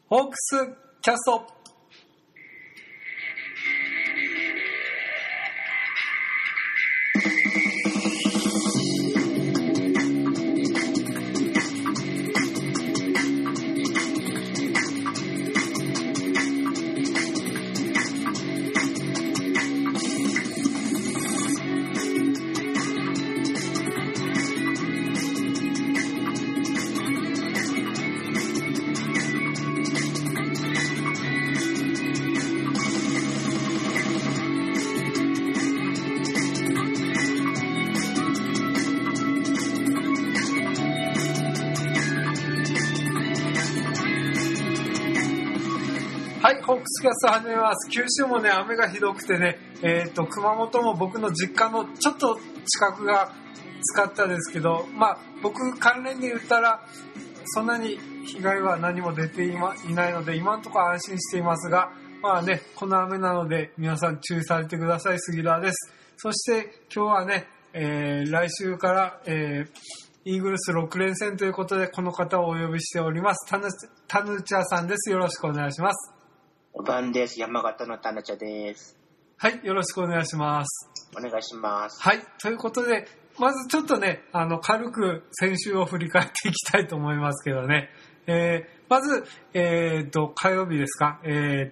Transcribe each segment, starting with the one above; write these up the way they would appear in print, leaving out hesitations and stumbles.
ホークスキャスト。はい、ホークスキャスト始めます。九州もね、雨がひどくてね、熊本も僕の実家のちょっと近くが使ったですけど、僕関連で言ったら、そんなに被害は何も出ていないので、今のところ安心していますが、この雨なので皆さん注意されてください。杉田です。そして今日はね、来週から、イーグルス6連戦ということで、この方をお呼びしております。タヌチャさんです。よろしくお願いします。 おばんです。山形のタヌチャです。 はい、よろしくお願いします。 お願いします。 はい、ということで、まずちょっとね、軽く先週を振り返っていきたいと思いますけどね。まず、火曜日ですか。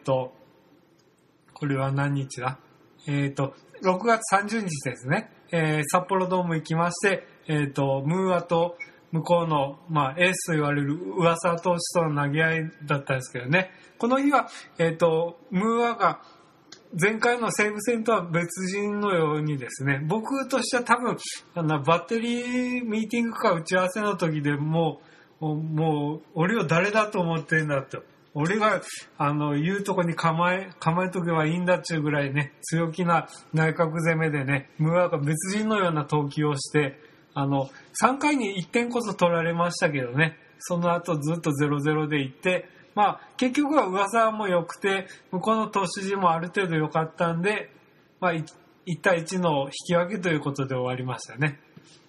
これは何日だ？6月30日ですね。札幌ドーム行きまして、ムーアと向こうの、エースと言われる上沢投手との投げ合いだったんですけどね。この日は、ムーアが前回の西武戦とは別人のようにですね、僕としては多分、バッテリーミーティングか打ち合わせの時でもう、俺を誰だと思ってんだと。俺が、言うとこに構えとけばいいんだっちゅうぐらいね、強気な内角攻めでね、ムーアが別人のような投球をして、3回に1点こそ取られましたけどね、その後ずっと 0-0 でいって、結局は上沢も良くて、向こうの投手陣もある程度良かったんで、1対1の引き分けということで終わりましたね。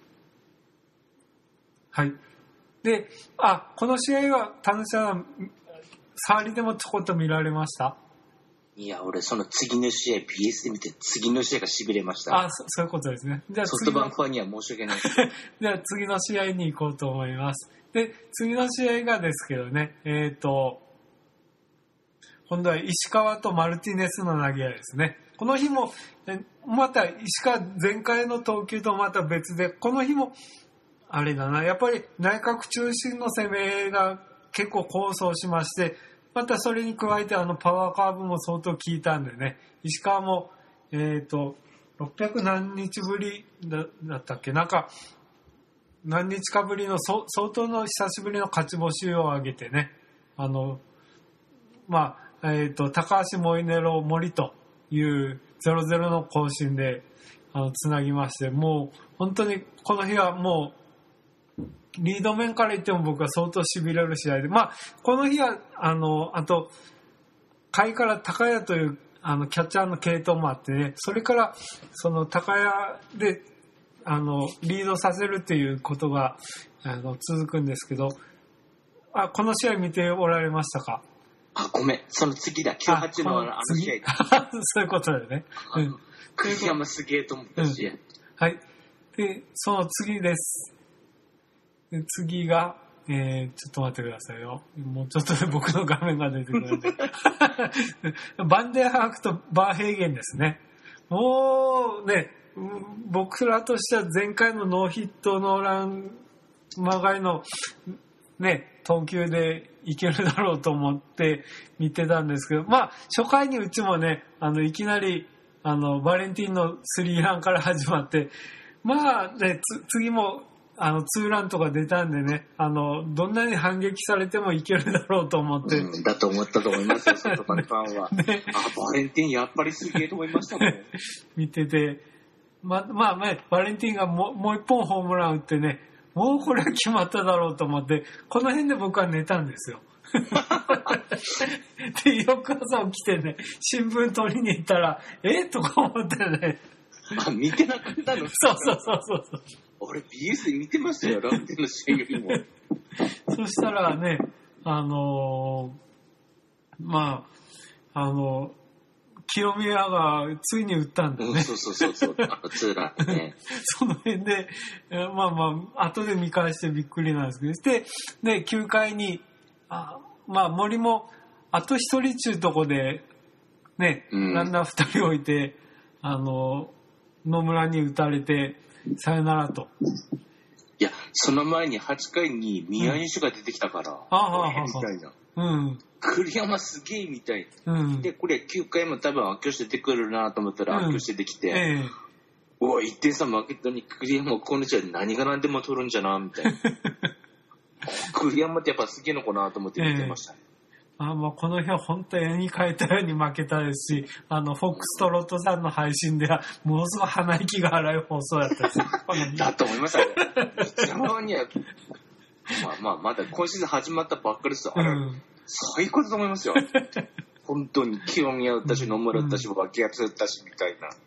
はい。で、この試合は、タヌチャさん、触りでもちょこっと見られました？ いや、俺その次の試合 BS で見て、次の試合が痺れました。 そういうことですね。じゃあソフトバンクファンには申し訳ない。 じゃあ次の試合に行こうと思います。で、次の試合がですけどね、今度は石川とマルティネスの投げ合いですね。この日も、また石川前回の投球とまた別で、この日も、あれだな、やっぱり内角中心の攻めが結構構想しまして、またそれに加えてパワーカーブも相当効いたんでね、石川も、600何日ぶりだったっけ、何日かぶりの相当の久しぶりの勝ち星を挙げてね、高橋モイネロ森という 0-0 の更新でつなぎまして、もう本当にこの日はもうリード面から言っても僕は相当痺れる試合で、この日はあと下位から高谷というキャッチャーの系統もあってね、それからその高谷でリードさせるっていうことが続くんですけど、この試合見ておられましたか？ ごめん、その次だ、98の試合。 そういうことだよね。 栗山すげえと思った試合。 はい。で、その次です。で次が、ちょっと待ってくださいよ。もうちょっとで僕の画面が出てくるんで。バンデンハークとバーヘーゲンですね。もうね、僕らとしては前回のノーヒットノーランまがいのね、投球でいけるだろうと思って見てたんですけど、初回にうちもね、いきなりバレンティンのスリーランから始まって、次もツーランとか出たんでね、どんなに反撃されてもいけるだろうと思って、 だと思ったと思いますよ、ソフトバンクファンは。ね、バレンティンやっぱりすげえと思いましたもん。 見てて、バレンティンがもう一本ホームラン打ってね、もうこれは決まっただろうと思って、この辺で僕は寝たんですよ。で、翌朝起きてね、新聞取りに行ったら、とか思ってね。 見てなかったの？ そう。 俺 BS で見てましたよ、楽天の試合よりも。 そしたらね、 まあ、清宮がついに打ったんだね。 そう。ツーランね。 その辺で、まあ、後で見返してびっくりなんですけど。で、9回に、森も、あと一人中とこで、ね、ランナー2人置いて、野村に打たれて、さよならと。 いや、その前に8回に宮西が出てきたから、みたいな。栗山すげえみたいな。で、これ9回も多分明けして出てくるなと思ったら明けして出てきて、1点差負けたのに栗山この試合何が何でも取るんじゃな、みたいな。栗山ってやっぱすげえのかなと思って見てましたね。 この日は本当に絵に描いたように負けたですし、フォックストロットさんの配信では、ものすごい鼻息が荒い放送だったです。 だと思いますよね。一番には、まだ今シーズン始まったばっかりですよ。最高だと思いますよ。本当に清宮打ったし、野村打ったし、脇役打ったし、みたいな。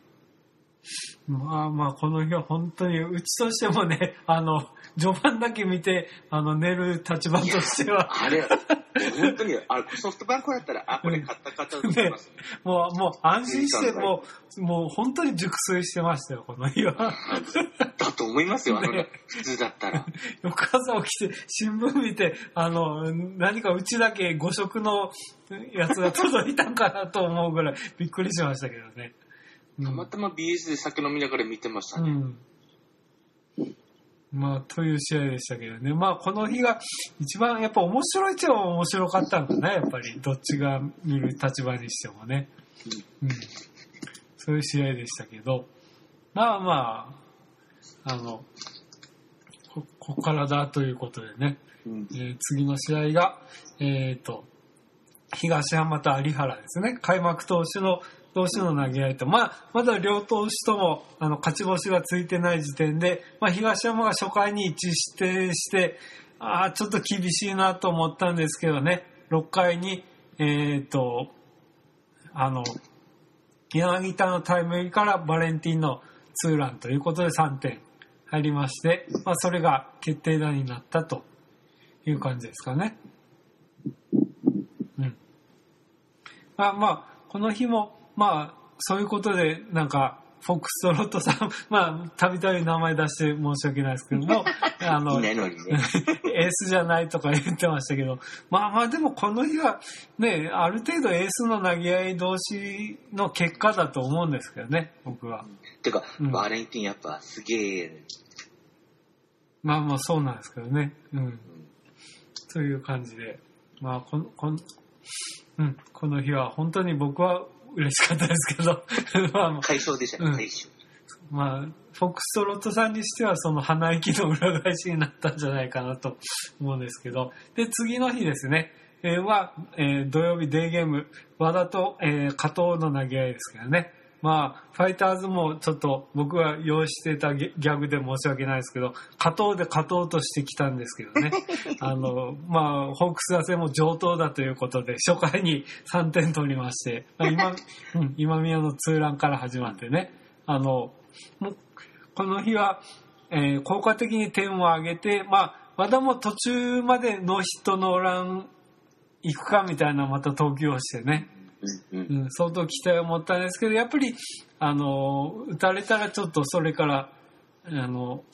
この日は本当に、うちとしてもね、序盤だけ見て、寝る立場としては。 本当に、ソフトバンクだったら、これ買ったと思います、 ね。もう安心して、もう本当に熟睡してましたよ、この日は。 だと思いますよ、普通だったら。 翌朝起きて、新聞見て、何かうちだけ5色のやつが届いたんかなと思うぐらいびっくりしましたけどね。 たまたま BS で酒飲みながら見てましたね。 という試合でしたけどね。この日が一番やっぱ面白いっちゃ面白かったんだね、やっぱり。どっちが見る立場にしてもね。そういう試合でしたけど。ここからだということでね。次の試合が、東浜と有原ですね。開幕投手の投げ合いと、まだ両投手とも勝ち星がついてない時点で、東山が初回に1失点して、ちょっと厳しいなと思ったんですけどね、6回に、柳田のタイムリーからバレンティンのツーランということで3点入りまして、それが決定打になったという感じですかね。この日も、そういうことで、フォックストロットさん、たびたび名前出して申し訳ないですけども、 いないのにね。 エースじゃないとか言ってましたけど、でもこの日はね、ある程度エースの投げ合い同士の結果だと思うんですけどね、僕は。 てか、バレンティンやっぱすげえ。 そうなんですけどね。という感じで、この日は本当に僕は嬉しかったですけど快勝でしたね、快勝。 フォックストロットさんにしてはその鼻息の裏返しになったんじゃないかなと思うんですけど、で次の日ですね、土曜日デーゲーム和田と、加藤の投げ合いですけどね、ファイターズもちょっと僕が用意してたギャグで申し訳ないですけど、勝とうとしてきたんですけどね。ホークス打線も上等だということで、初回に3点取りまして、今宮のツーランから始まってね、この日は、効果的に点を挙げて、和田も途中までノーヒットノーラン行くかみたいなまた投球をしてね、相当期待を持ったんですけど、やっぱり打たれたらちょっとそれから変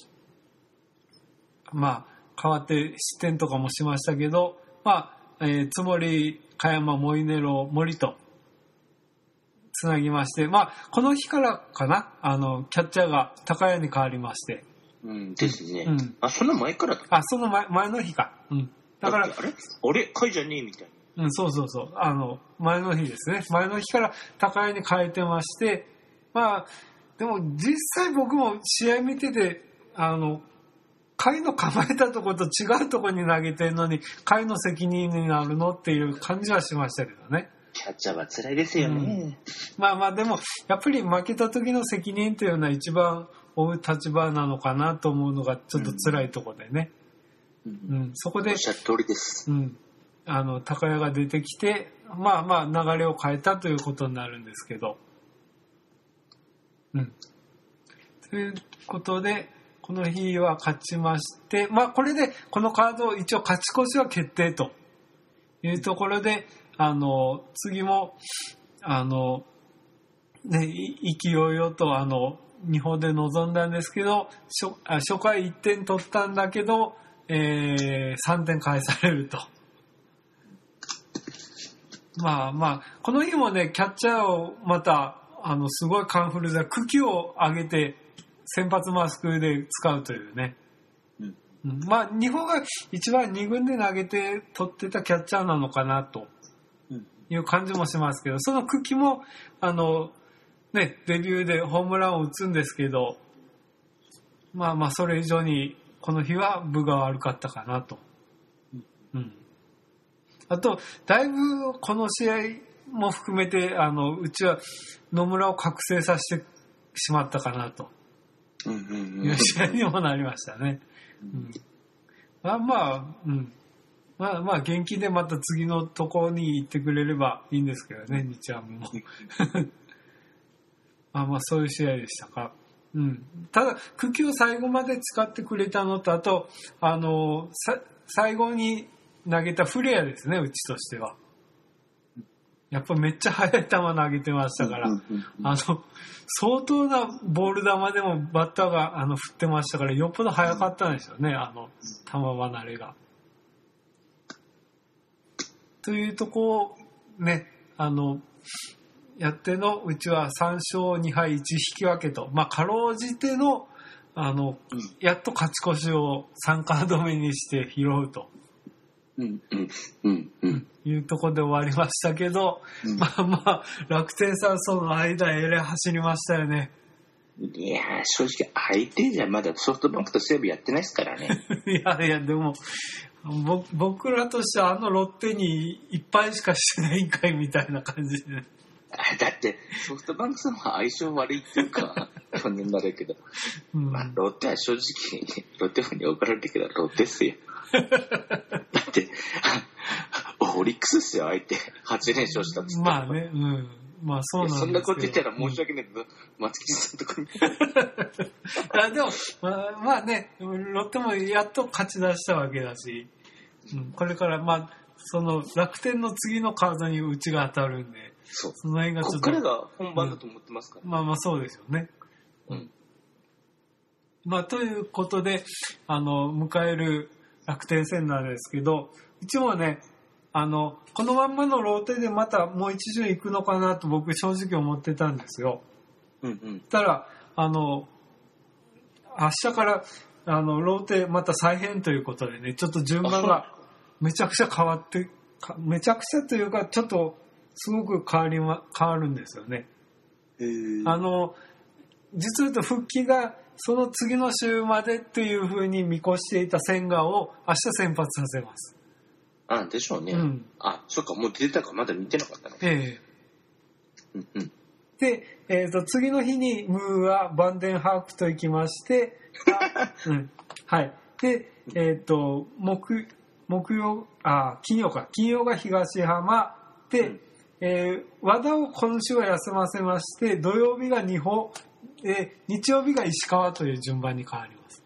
わって失点とかもしましたけど、津森、加山、モイネロ、森とつなぎまして、この日からかな、キャッチャーが高谷に変わりまして、 ですね。その前からだ。 その前の日か。だからあれ甲斐じゃねえみたいな。 そう。前の日ですね。前の日から高谷に変えてまして、でも実際僕も試合見てて、甲斐の構えたところと違うところに投げてるのに、甲斐の責任になるのっていう感じはしましたけどね。 キャッチャーは辛いですよね。 でも、やっぱり負けた時の責任というのは一番負う立場なのかなと思うのがちょっと辛いところでね。そこで、 おっしゃる通りです。 高谷が出てきて、流れを変えたということになるんですけど。ということで、この日は勝ちまして、これでこのカード一応勝ち越しは決定というところで、次も、ね、意気揚々と日本で臨んだんですけど、初回1点取ったんだけど、3点返されると。まあ、この日もね、キャッチャーをまた、すごいカンフルで、茎を上げて、先発マスクで使うというね。まあ、日本が一番2軍で投げて取ってたキャッチャーなのかなという感じもしますけど、その茎も、ね、デビューでホームランを打つんですけど、まあ、それ以上に、この日は分が悪かったかなと。あと、だいぶこの試合も含めて、うちは野村を覚醒させてしまったかなと。いう試合にもなりましたね。まあ、元気でまた次のところに行ってくれればいいんですけどね、日ハムも。まあ、そういう試合でしたか。ただ、茎を最後まで使ってくれたのと、あと、最後に投げたフレアですね、うちとしては。やっぱめっちゃ速い球投げてましたから、相当なボール球でもバッターが振ってましたから、よっぽど速かったんですよね、球離れが。というとこをね、やってのうちは3勝2敗1引き分けと、まあ、かろうじての、やっと勝ち越しを3カード目にして拾うと。いうところで終わりましたけど、まあ、楽天さんその間えらい走りましたよね。 いやー、正直相手じゃまだソフトバンクと西武やってないですからね。 いや、でも、僕らとしてはロッテにいっぱいしかしてないんかいみたいな感じで。 だってソフトバンクさんは相性悪いっていうか、去年だけど、ロッテは正直、ロッテファンに怒られるけど、ロッテっすよ。だって、オリックスっすよ、相手。8連勝したっつって。 まあね、まあそうなんですけど。 そんなこと言ったら申し訳ないけど、松木さんとかに。 でも、まあね、ロッテもやっと勝ち出したわけだし、これからその楽天の次のカードにうちが当たるんで、 その辺がちょっと。 こっからが本番だと思ってますから。 まあそうですよね。ということで、迎える楽天戦なんですけど、一応ね、このまんまのローテでまたもう一巡行くのかなと僕正直思ってたんですよ。たら、明日からローテまた再編ということでね、ちょっと順番がめちゃくちゃ変わって、めちゃくちゃというかちょっとすごく変わるんですよね。実を言うと復帰がその次の週までっていう風に見越していた千賀を明日先発させます。 でしょうね。そっか、もう出たかまだ見てなかったね。 で、次の日にムーはバンデンハークと行きまして、はい。で、金曜が東浜で、和田を今週は休ませまして、土曜日が日曜日が石川という順番に変わります。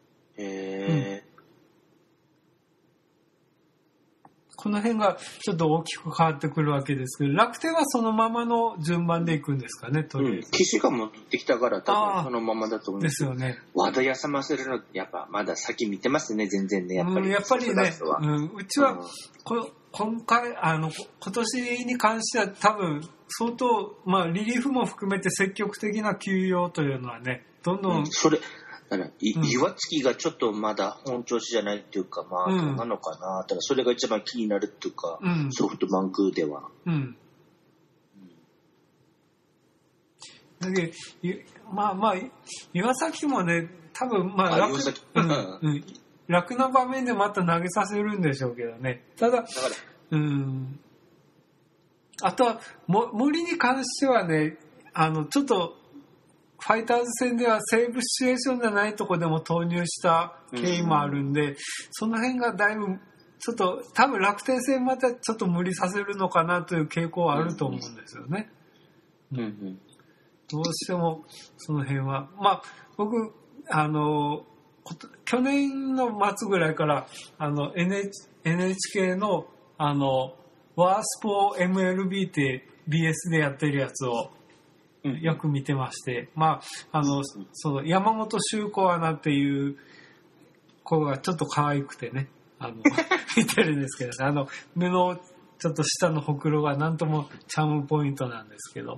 この辺がちょっと大きく変わってくるわけですけど、楽天はそのままの順番でいくんですかね、とりあえず。 岸が戻ってきたから多分そのままだと思うんですよね。 和田休ませるのやっぱまだ先見てますね、全然ね、やっぱり。 やっぱりね、うちは今回今年に関しては多分相当リリーフも含めて積極的な休養というのはね、どんどん。 岩月がちょっとまだ本調子じゃないっていうか、どうなのかな。ただそれが一番気になるっていうか、ソフトバンクでは。 だけど、岩崎もね、多分楽な場面でまた投げさせるんでしょうけどね。ただ、あとは森に関してはね、ちょっとファイターズ戦ではセーブシチュエーションじゃないとこでも投入した経緯もあるんで、その辺がだいぶちょっと多分楽天戦またちょっと無理させるのかなという傾向はあると思うんですよね。どうしてもその辺は僕去年の末ぐらいからNHK のワースポ MLB って BS でやってるやつをよく見てまして、まあ、その山本修子アナっていう子がちょっと可愛くてね、見てるんですけどね、目のちょっと下のほくろがなんともチャームポイントなんですけど。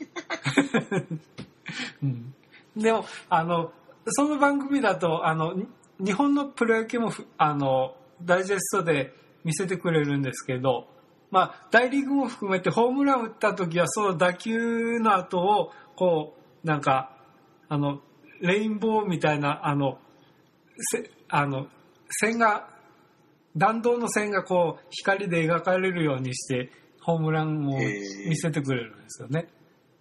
うん、でも、その番組だと、日本のプロ野球も、ダイジェストで見せてくれるんですけど、まあ、大リーグも含めてホームラン打った時はその打球の後をこうなんかレインボーみたいな線が弾道の線がこう光で描かれるようにしてホームランを見せてくれるんですよね。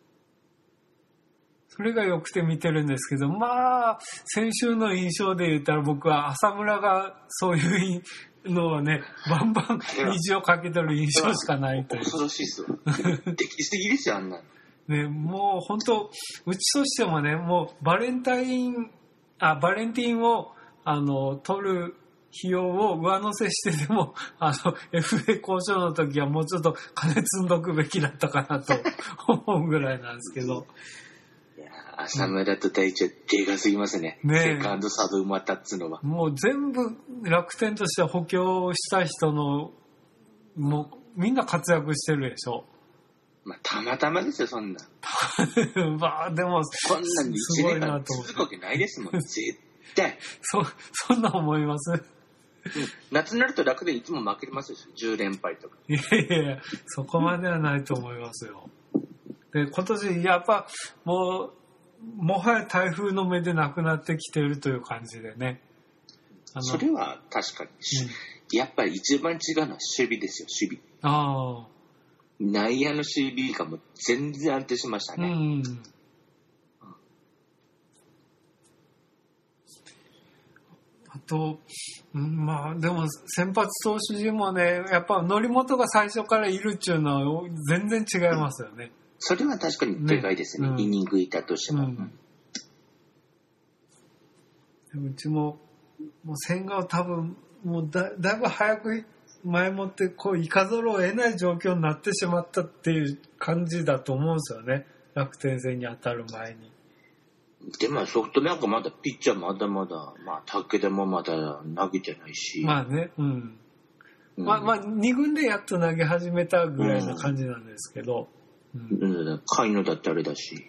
それが良くて見てるんですけど、まあ先週の印象で言ったら僕は浅村がそういうのをね、バンバン虹をかけてる印象しかないという。 恐ろしいですよ。歴史的ですよ、あんなの。 ね、もう本当、うちとしてもね、もうバレンティンを、取る費用を上乗せしてでも、FA 交渉の時はもうちょっと金積んどくべきだったかなと思うぐらいなんですけど。 浅村と大地はでかすぎますね。セカンドサード埋まったっつうのは。 もう全部楽天としては補強した人の、もうみんな活躍してるでしょ。 まあ、たまたまですよ、そんな。 まあ、でも、 こんなに1年間続くわけないですもん、絶対。 そんな思います。 夏になると楽天いつも負けてますよ、10連敗とか。 いや、そこまではないと思いますよ。で、今年、やっぱ、もはや台風の目でなくなってきてるという感じでね。 それは確かに、やっぱり一番違うのは守備ですよ、守備。内野の守備がもう全然安定しましたね。 あと、まあでも先発投手陣もね、やっぱ則本が最初からいるっていうのは全然違いますよね。 それは確かにでかいですね。イニングいたとしても。 うちも千賀を多分もうだいぶ早く前もってこう行かざるを得ない状況になってしまったっていう感じだと思うんですよね。楽天戦に当たる前に。 でもソフトバンクまだピッチャーまだまだ、まあ武田もまだ投げてないし。 まあね、まあ2軍でやっと投げ始めたぐらいな感じなんですけど。 甲斐野だってあれだし。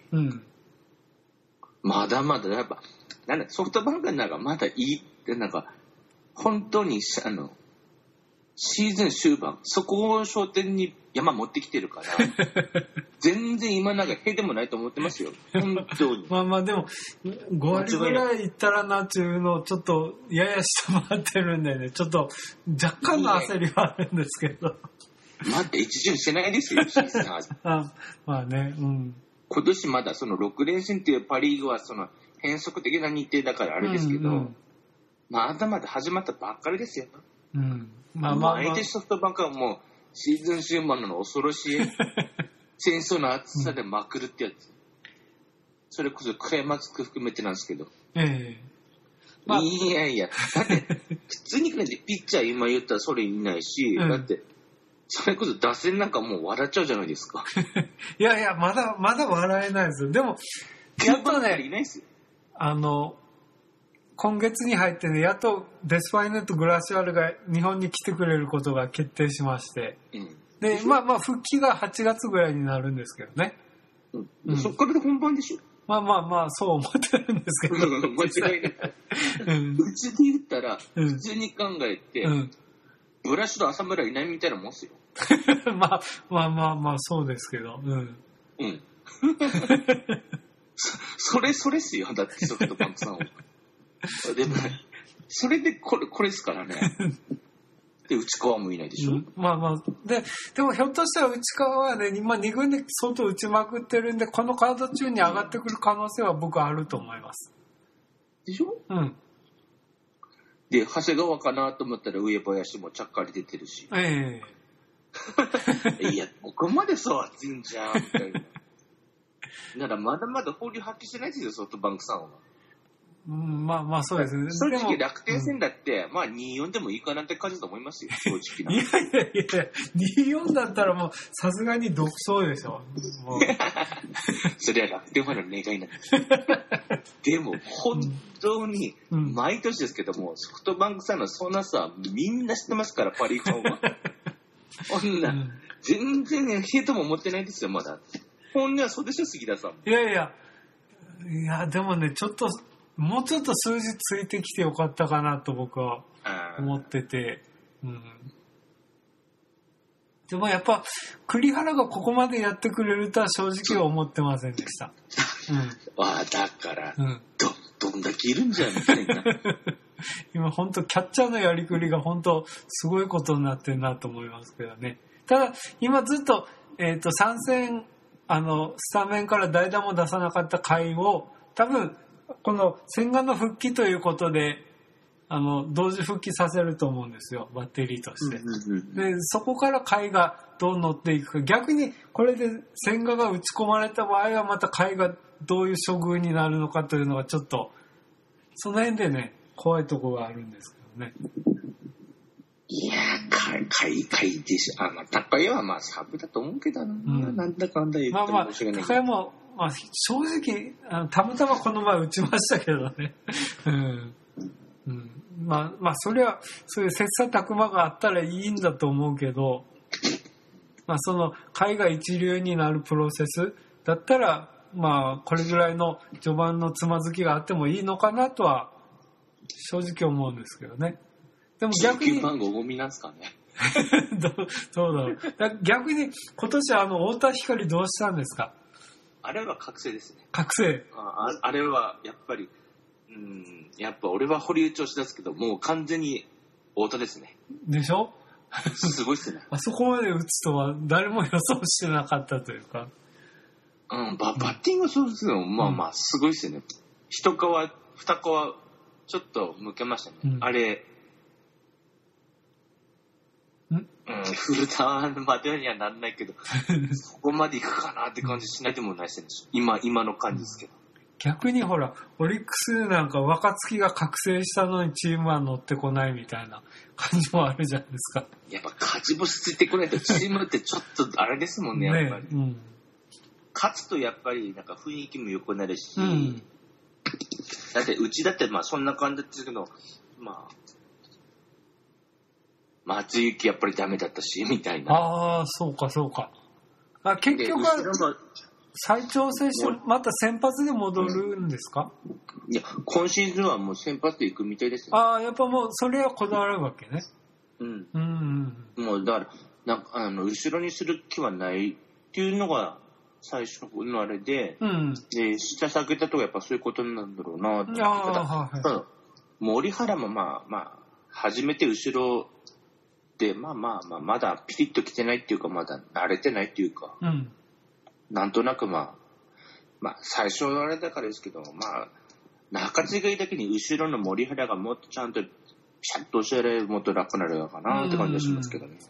まだまだやっぱソフトバンクなんかまだいいってなんか本当にシーズン終盤そこを焦点に山持ってきてるから全然今なんかへでもないと思ってますよ本当に。 まあでも5割ぐらいいったらなっていうのをちょっとやや下回ってるんでね、ちょっと若干の焦りはあるんですけど。 待って一巡してないですよシーズンまあね、 今年まだその6連戦っていうパリーグはその変則的な日程だからあれですけど、まだまだ始まったばっかりですよ。相手ソフトバンクはもうシーズン終盤の恐ろしい戦争の厚さでまくるってやつ。それこそクライマックス含めてなんですけど。いや、だって普通にピッチャー今言ったらそれいないし、だってそれこそ打線なんかもう笑っちゃうじゃないですか。 いや、まだ笑えないですよ。でも、やっとね、 いないですよ。 今月に入ってね、やっとデスファイネット・グラシアルが日本に来てくれることが決定しまして。で、まあ復帰が8月ぐらいになるんですけどね。 そっからで本番でしょ。 まあ、そう思ってるんですけど。 間違いない。うちで言ったら、普通に考えて、ブラシと浅村いないみたいなもんすよ。 まあ、そうですけど。 それっすよ。だってソフトバンクさんは。でも、それでこれですからね。で、内川もいないでしょ。 でもひょっとしたら内川はね、今2軍で相当打ちまくってるんで、このカード中に上がってくる可能性は僕はあると思います。 でしょ？で、長谷川かなと思ったら上林もちゃっかり出てるし。いや、ここまでそう熱いんじゃん、みたいな。ならまだまだ放流発揮してないですよ、ソフトバンクさんは。 まあそうですね。 正直楽天戦だって、まあ2-4でもいいかなって感じだと思いますよ、正直な。 いや、2-4だったらもうさすがに独走でしょ。もうそれは楽天ファンの願いなんです。でも本当に毎年ですけども、ソフトバンクさんのそんなさみんな知ってますから、パリファンは。こんな、全然ヘイトも思ってないですよ、まだ。本音はそうでしょ、杉田さん。 いや、でもね、もうちょっと数字ついてきてよかったかなと僕は思ってて。でもやっぱ、栗原がここまでやってくれるとは正直は思ってませんでした。 だから、どんだけいるんじゃんみたいな。 今本当キャッチャーのやりくりが本当すごいことになってるなと思いますけどね。ただ今ずっと参戦スタメンから代打も出さなかった回を多分この千賀の復帰ということで同時復帰させると思うんですよ、バッテリーとして。でそこから回がどう乗っていくか、逆にこれで千賀が打ち込まれた場合はまた回がどういう処遇になるのかというのがちょっとその辺でね怖いところがあるんですけどね。 いやー、買いでしょ。高山はまあサブだと思うけどな。なんだかんだ言っても面白いね。 高山は、正直たまたまこの前打ちましたけどね。それはそういう切磋琢磨があったらいいんだと思うけど、その海外一流になるプロセスだったらこれぐらいの序盤のつまずきがあってもいいのかなとは正直思うんですけどね。でも逆に 19番ゴミなんすかね。 どうだろう。逆に今年太田光どうしたんですか？ あれは覚醒ですね。 覚醒。 あれはやっぱりやっぱ俺は堀内をし出すけど、もう完全に太田ですね。 でしょ？ すごいっすね。 あそこまで打つとは誰も予想してなかったというか。 バッティングはそうですよ。すごいっすよね。一皮二皮ちょっと向けましたね。あれ。フルターンまでにはなんないけど、そこまでいくかなって感じしないでもないですね。今の感じですけど。 逆にほら、オリックスなんか若月が覚醒したのにチームは乗ってこないみたいな感じもあるじゃないですか。 やっぱ勝ち星ついてこないとチームってちょっとあれですもんね、やっぱり。勝つとやっぱりなんか雰囲気も良くなるし、だってうちだってそんな感じですけど、松雪やっぱりダメだったしみたいな。 そうか。結局は再調整してまた先発で戻るんですか？ いや、今シーズンはもう先発で行くみたいですね。 やっぱもうそれはこだわるわけね。 もうだから後ろにする気はないっていうのが最初のあれで、で下下げたとかやっぱそういうことなんだろうなと思ってただ森原も初めて後ろでまだピリッと来てないっていうか、まだ慣れてないっていうか、なんとなく最初のあれだからですけど、中継ぎだけに後ろの森原がもっとちゃんとピシャッと教えられるもっと楽になるのかなって感じがしますけどね。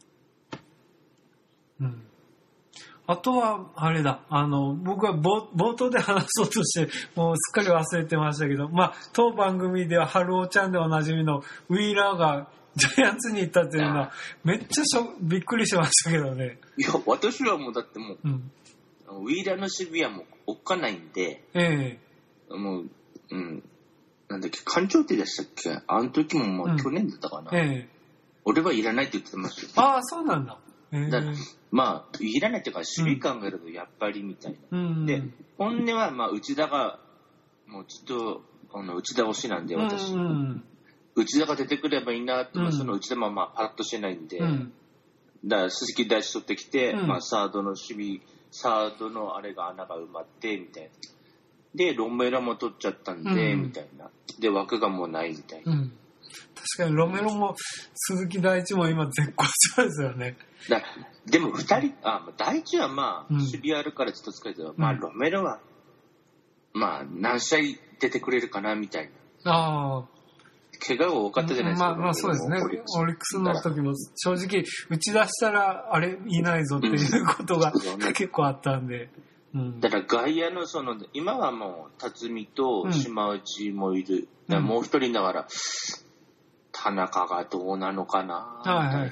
あとはあれだ、僕は冒頭で話そうとしてもうすっかり忘れてましたけど、当番組では春尾ちゃんでおなじみのウィーラーがジャイアンツに行ったっていうのはめっちゃびっくりしましたけどね。 いや、私はもうだってもう、ウィーラーの守備はもうおっかないんで、もう、なんだっけ、館長ってでしたっけ？あの時も去年だったかな。俺はいらないって言ってましたよ。 そうなんだ。 だいらないっていうか守備考えるとやっぱりみたいな。で、本音は内田がもうちょっと内田推しなんで私。内田が出てくればいいなって、その内田もパッとしてないんで、だから鈴木大地取ってきて、サードの守備、サードのあれが穴が埋まってみたいな。でロメロも取っちゃったんで、みたいな。で枠がもうないみたいな。 確かにロメロも鈴木大地も今絶好調ですよね。 でも2人大地は守備あるからちょっと使うけど、ロメロは何試合出てくれるかなみたいな。怪我が多かったじゃないですか。 そうですね。オリックスの時も正直打ち出したらあれいないぞっていうことが結構あったんで。 だから外野の今はもう辰巳と島内もいる、もう一人だから田中がどうなのかな。はいはいはい。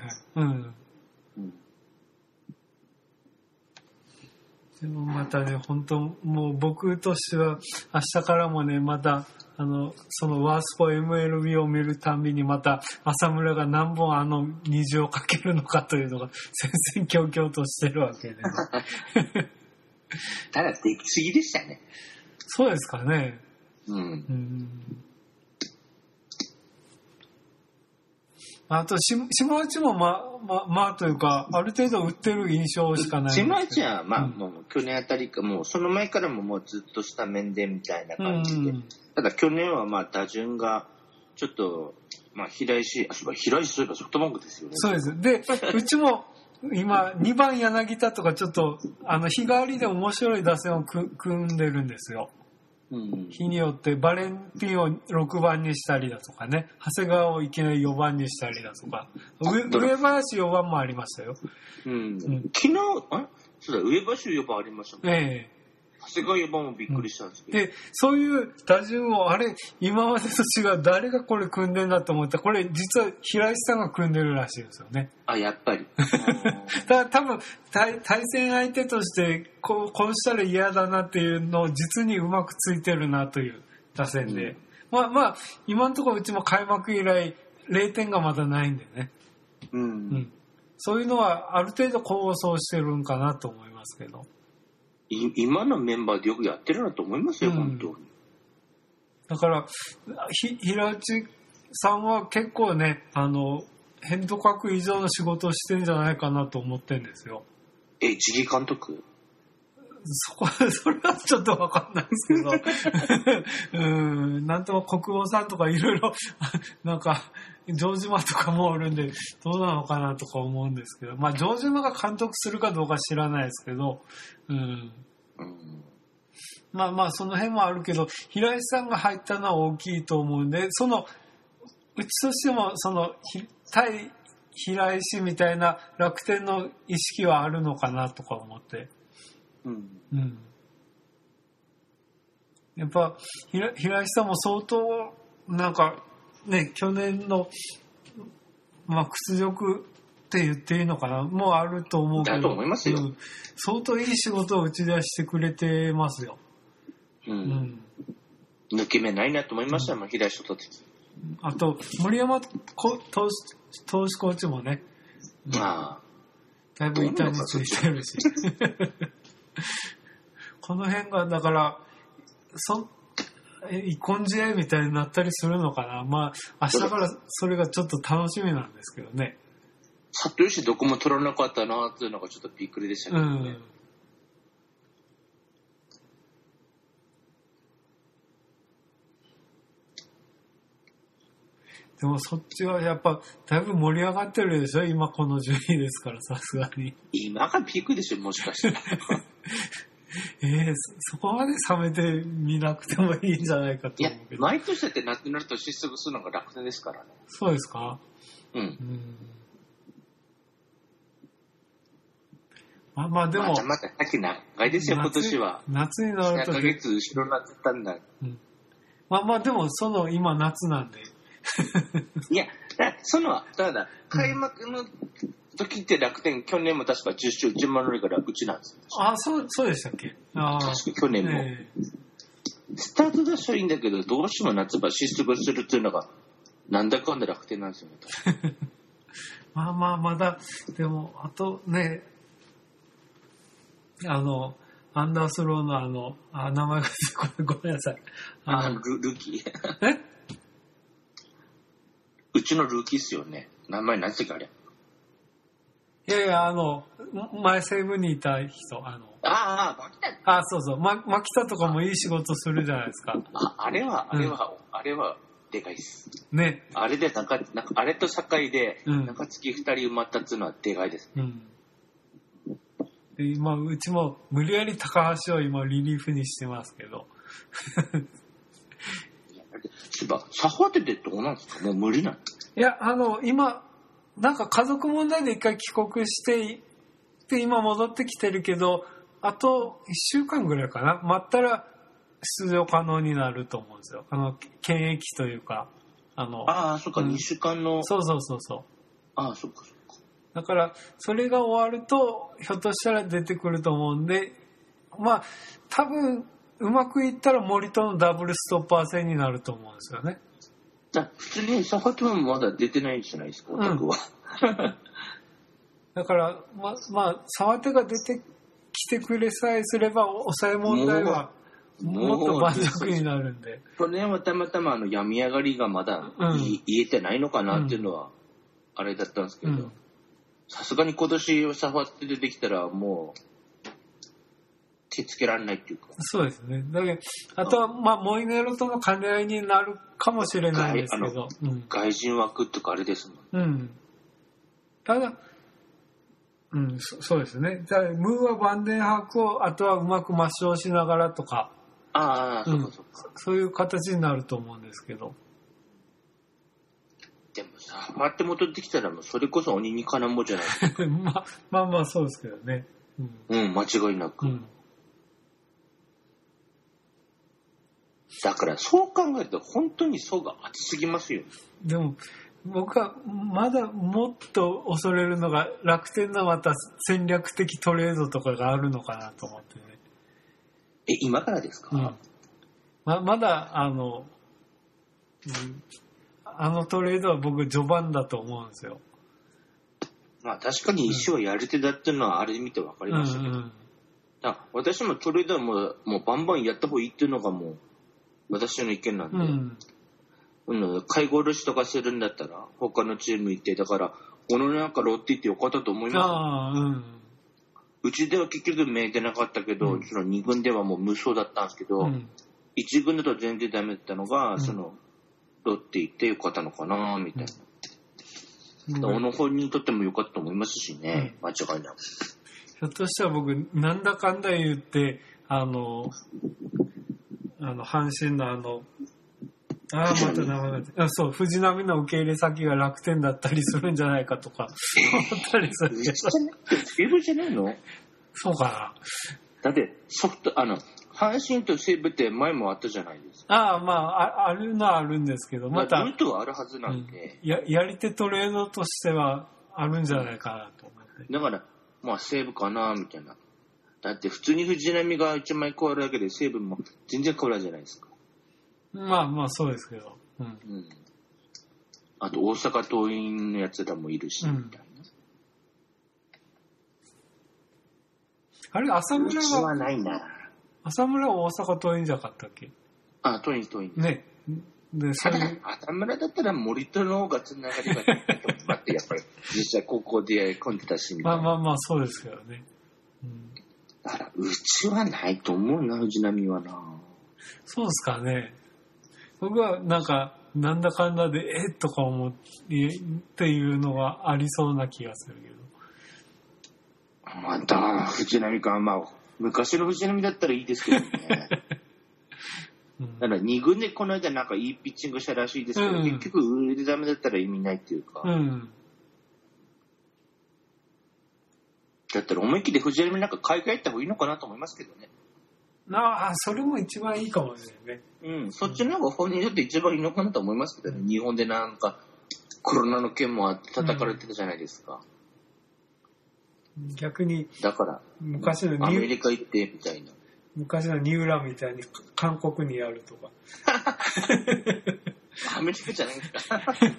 でもまたね、本当もう僕としては明日からもね、またそのワースポ MLB を見るたんびにまた浅村が何本虹をかけるのかというのが戦々恐々としてるわけで、ね。 ただできすぎでしたね。 そうですかね。あと島内もまあというかある程度打ってる印象しかない。 島内はもう去年あたりかもうその前からもうずっとスタメンでみたいな感じで。ただ去年は打順がちょっと平石そういえばソフトバンクですよね。 そうです。でうちも今2番柳田とかちょっと日替わりで面白い打線を組んでるんですよ。日によってバレンティンを6番にしたりだとかね、長谷川をいきなり4番にしたりだとか、上林4番もありましたよ。 昨日そうだ、上林4番ありましたもん。長谷川4番もびっくりしたんですけど、 でそういう打順を今までと違う、誰がこれ組んでんだと思ったら、これ実は平石さんが組んでるらしいですよね。 やっぱり多分対戦相手としてこうしたら嫌だなっていうのを実にうまくついてるなという打線で、今のところうちも開幕以来0点がまだないんでね、そういうのはある程度構想してるんかなと思いますけど、 今のメンバーでよくやってるなと思いますよ、本当に。 だから平内さんは結構ね、ヘッドコーチ以上の仕事をしてんじゃないかなと思ってるんですよ。 次期監督？ それはちょっとわかんないですけどなんとも国王さんとかいろいろなんか城島とかもおるんでどうなのかなとか思うんですけど、城島が監督するかどうか知らないですけど、その辺もあるけど、平井さんが入ったのは大きいと思うんで、うちとしても対平井氏みたいな楽天の意識はあるのかなとか思って、やっぱ平井さんも相当なんかね、去年の屈辱って言っていいのかな、もうあると思うけど、 だと思いますよ。 相当いい仕事を打ち出してくれてますよ。 抜け目ないなと思いましたもん、平井氏と。 あと森山投手コーチもね、だいぶ板についてるしこの辺がだから一本試合みたいになったりするのかな。明日からそれがちょっと楽しみなんですけどね。 里吉どこも取らなかったなっていうのがちょっとびっくりでしたけどね。 でもそっちはやっぱだいぶ盛り上がってるでしょ、今この順位ですから、さすがに。 今がピークでしょ、もしかしたら。 そこまで冷めてみなくてもいいんじゃないかと思うけど。 毎年だってなってなると失速するのが楽天ですからね。 そうですか？でもまた先長いですよ、今年は。 夏になると 7ヶ月後ろになってたんだ。 でも今夏なんで。 いや、ただ開幕の時って楽天、去年も確か10勝10万乗りからうちなんですよ。 そうでしたっけ？確か去年も。スタートダッシュはいいんだけど、どうしても夏場失速するっていうのが、なんだかんだ楽天なんですよね。 まだ、でも、あとね、アンダースローの名前がごめんなさい。 ルーキーうちのルーキーっすよね。名前何てかあれ。 いや前西武にいた人、 牧田。 そうそう、牧田とかもいい仕事するじゃないですか。 あれはでかいっす。 ね。 あれであれと境で中継ぎ2人埋まったっていうのはでかいです。 で今うちも無理やり高橋を今リリーフにしてますけど。 サファテってどうなんですか？もう無理なの？ いや今なんか家族問題で一回帰国してで今戻ってきてるけど、 あと1週間ぐらいかな、待ったら出場可能になると思うんですよ。検疫というか、 そっか、2週間の。 そう。そっか。だから、それが終わると、ひょっとしたら出てくると思うんで、まあ、多分、うまくいったら森とのダブルストッパー戦になると思うんですよね。 普通にサファトもまだ出てないじゃないですか、オタクは。 だから、まあ、沢手が出てきてくれさえすれば、抑え問題はもっと盤石になるんで。 これはたまたま病み上がりがまだ言えてないのかなっていうのは、あれだったんですけど、さすがに今年サファテ出てきたらもう、手つけられないっていうか。 そうですね。だけど、あとは、まあ、モイネロとの兼ね合いになるかもしれないですけど。 外人枠とかあれですもん。 ただ、そうですね。じゃあ、ムーはバンデンハークを、あとはうまく抹消しながらとか。 そうか。 そういう形になると思うんですけど。 でもさ、ファって戻ってきたら、もうそれこそ鬼に金もじゃないですか。 まあ、そうですけどね。 間違いなく。だからそう考えると本当に層が厚すぎますよ。 でも僕はまだもっと恐れるのが楽天のまた戦略的トレードとかがあるのかなと思ってね。 今からですか？ まだトレードは僕序盤だと思うんですよ。 まあ確かに一生やる手だっていうのはあれ見て分かりましたけど、私もトレードはもうバンバンやった方がいいっていうのがもう私の意見なんで、買い殺しとかするんだったら他のチーム行って、だからこの中ロッテ行ってよかったと思います。うちでは結局目出なかったけど、その2軍ではもう無双だったんですけど、1軍だと全然ダメだったのが、そのロッテ行ってよかったのかなみたいな。小野本人にとってもよかったと思いますしね、間違いなく。 ひょっとしたら僕なんだかんだ言って阪神のまた名前がそう、藤浪の受け入れ先が楽天だったりするんじゃないかとか思ったりするけど。 西武じゃないの？ そうかな。 だって阪神と西武って前もあったじゃないですか。あるのはあるんですけど、またルートはあるはずなんで、 やり手トレードとしてはあるんじゃないかなと思って。 だから西武かなみたいな。だって普通に藤浪が1枚変わるだけで西武も全然変わるじゃないですか。 まあそうですけど。 あと大阪桐蔭のやつらもいるし、みたいな。 あれ、浅村はないな。 浅村は大阪桐蔭じゃなかったっけ？ 桐蔭。 ね。で、 浅村だったら森との方がつながりがないと思って、やっぱり実際高校で組んでたし、みたいな。 まあそうですけどね。 だから、うちはないと思うな、藤浪はな。 そうですかね。僕はなんだかんだでとか思ってっていうのがありそうな気がするけど。 また藤浪か、昔の藤浪だったらいいですけどね。だから2軍でこの間なんかいいピッチングしたらしいですけど、結局上でダメだったら意味ないっていうか。だったら思い切り藤浪なんか海外行った方がいいのかなと思いますけどね。 それも一番いいかもしれないね。 そっちの方が本人にとって一番いいのかなと思いますけどね。日本でなんかコロナの件も叩かれてたじゃないですか。 逆にだから昔のアメリカ行ってみたいな。 昔のニューラみたいに韓国にやるとか。 アメリカじゃないですか。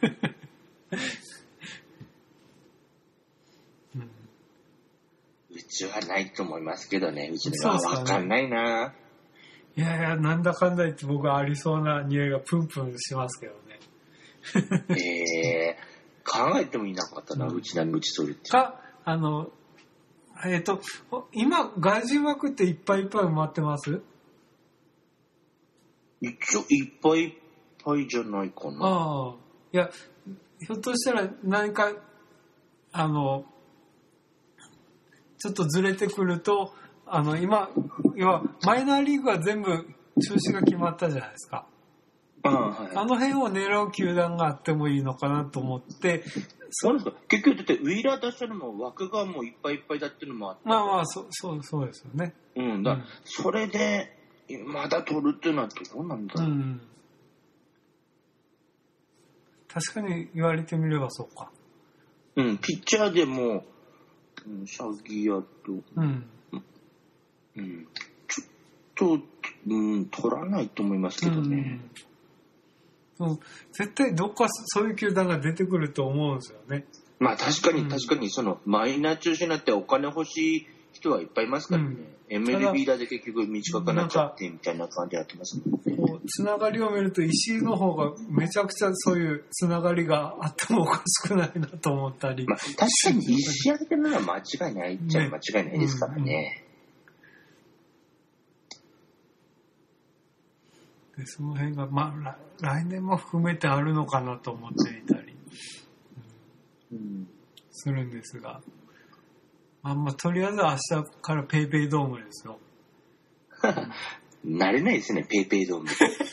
うちはないと思いますけどね。うちのは分かんないな。 いやなんだかんだ言って僕はありそうな匂いがプンプンしますけどね。考えてもいなかったな、うちなみうちそれって。 今外人枠っていっぱいいっぱい埋まってます？ 一応いっぱいいっぱいじゃないかな。 いや、ひょっとしたら何かちょっとずれてくると今マイナーリーグは全部中止が決まったじゃないですか。 あの辺を狙う球団があってもいいのかなと思って、 そうですか。結局だってウィーラー出したのも枠がもういっぱいいっぱいだっていうのもあって。 まあまあそうですよね。 それでまだ取るっていうのはどうなんだろう。 確かに言われてみればそうか。 ピッチャーでも、シャギアと、ちょっと、取らないと思いますけどね。 絶対どっかそういう球団が出てくると思うんですよね。 まあ確かにそのマイナー中止になってお金欲しい人はいっぱいいますからね。MLB だで結局短くなっちゃってみたいな感じでやってますもんね。 こうつながりを見ると石井の方がめちゃくちゃそういうつながりがあってもおかしくないなと思ったり。 まあ確かに石井でものは間違いないっちゃ間違いないですからね。 でその辺がまあ来年も含めてあるのかなと思っていたり、するんですが、とりあえず明日からペイペイドームですよ。 慣れないですね、ペイペイドーム。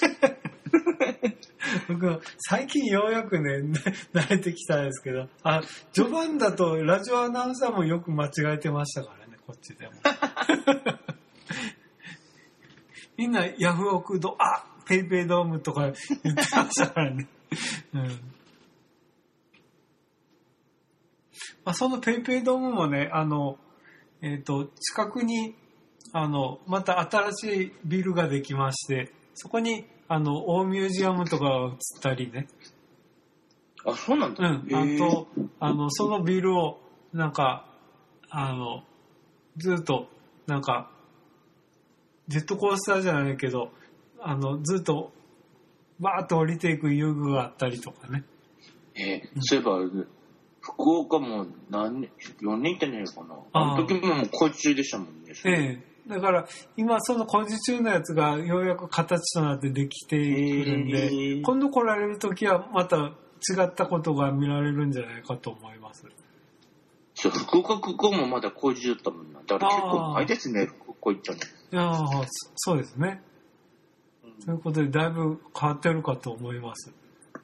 僕最近ようやくね慣れてきたんですけど、序盤だとラジオアナウンサーもよく間違えてましたからね、こっちでも。みんなヤフオクペイペイドームとか言ってましたからね。そのペイペイドームもね、近くにまた新しいビルができまして、そこに大ミュージアムとかが映ったりね。 あ、そうなんだ。 あとそのビルをなんかずっとなんかジェットコースターじゃないけどずっとバーッと降りていく遊具があったりとかね。 そういえば福岡も4年行ったんじゃないかな。あの時ももう工事中でしたもんね。 だから今その工事中のやつがようやく形となってできているんで、今度来られる時はまた違ったことが見られるんじゃないかと思います。 そう、福岡空港もまだ工事だったもんな。だから結構前ですね、福岡行ったの。 そうですね。ということでだいぶ変わってるかと思います。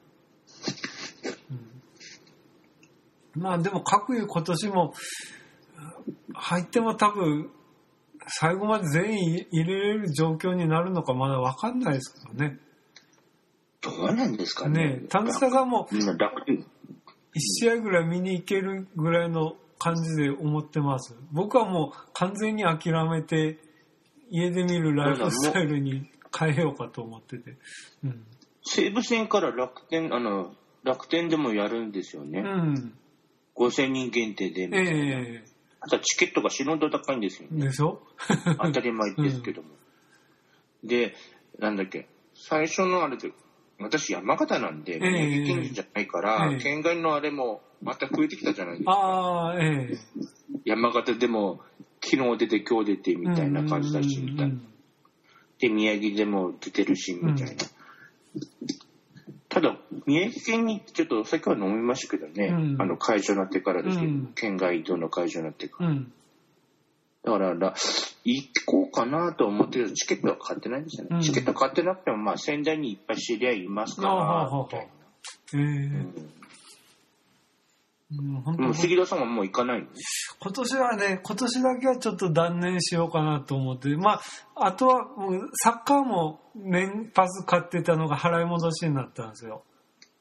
でも各有今年も入っても多分最後まで全員入れれる状況になるのかまだ分かんないですけどね。 どうなんですかね。 田中さんも1試合ぐらい見に行けるぐらいの感じで思ってます。僕はもう完全に諦めて家で見るライフスタイルに変えようかと思ってて。 西武線から楽天でもやるんですよね。5000人限定でみたいな。あとはチケットが死ぬほど高いんですよね。 でしょ当たり前ですけども。で、なんだっけ、最初のあれで、私山形なんで、宮城県人じゃないから、県外のあれもまた増えてきたじゃないですか。山形でも昨日出て今日出てみたいな感じだし、みたいな。で、宮城でも出てるし、みたいな。ただ、宮城県にちょっとお酒は飲みましたけどね、会場になってからですけど、県外移動の会場になってから。だから、行こうかなと思ってるけど、チケットは買ってないんですよね。チケット買ってなくても、仙台にいっぱい知り合いいますから、みたいな。杉田さんはもう行かないの？ 今年だけはちょっと断念しようかなと思って、あとはもうサッカーも年パス買ってたのが払い戻しになったんですよ。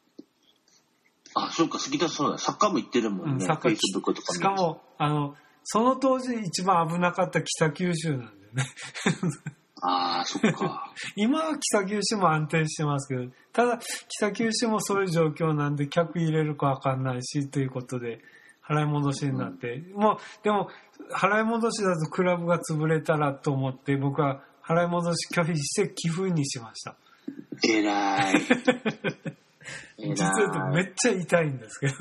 そうか、杉田さんはサッカーも行ってるもんね。Facebook とかしかもその当時一番危なかった北九州なんでね。 そっか。 今は北九州も安定してますけど、ただ北九州もそういう状況なんで客入れるか分かんないしということで払い戻しになって、でも払い戻しだとクラブが潰れたらと思って僕は払い戻し拒否して寄付にしました。 偉い。 実は言うとめっちゃ痛いんですけど。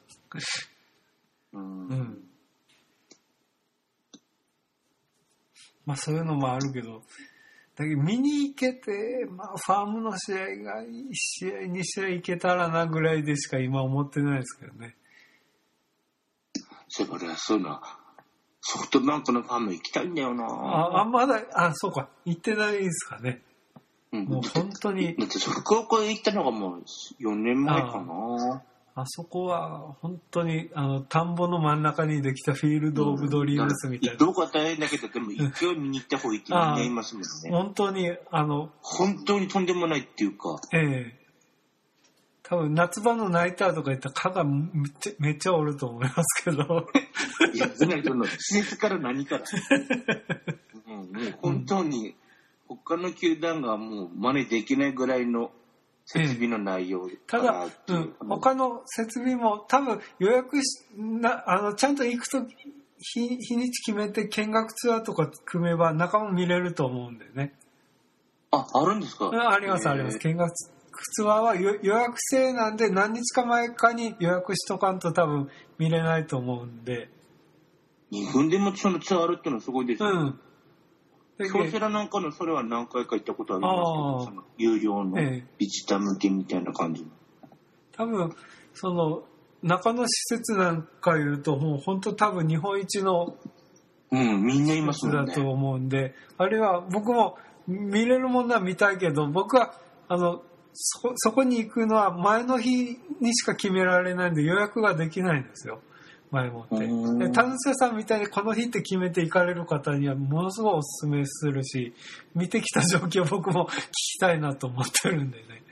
そういうのもあるけど、だけど見に行けて、ファームの試合が1試合2試合行けたらなぐらいでしか今思ってないですけどね。 そういうのソフトバンクのファーム行きたいんだよな。 そうか、行ってないですかね。 もう本当に。 だって福岡行ったのがもう4年前かな。 あそこは本当に田んぼの真ん中にできたフィールド・オブ・ドリームスみたいな。 どうか大変だけど、でも一回見に行った方がいいってみんな言いますもんね。 本当に本当にとんでもないっていうか。 多分夏場のナイターとか行ったら蚊がめっちゃおると思いますけど。 いや、その施設から何から。もう本当に他の球団がもう真似できないぐらいの設備の内容ただ、他の設備も多分予約ちゃんと行くと日にち決めて見学ツアーとか組めば中も見れると思うんだよね。 あるんですか？ あります、あります。見学ツアーは予約制なんで何日か前かに予約しとかんと多分見れないと思うんで。 2分でもそのツアーあるってのはすごいですよね。京セラなんかのそれは何回か行ったことありますけど、その有料のビジター向けみたいな感じの。 多分その中野施設なんか言うともう本当多分日本一のみんな言いますもんね。 だと思うんで、あれは僕も見れるものは見たいけど、僕はそこに行くのは前の日にしか決められないんで予約ができないんですよ。前もって。で、田臥さんみたいにこの日って決めて行かれる方にはものすごいおすすめするし、見てきた状況僕も聞きたいなと思ってるんでね。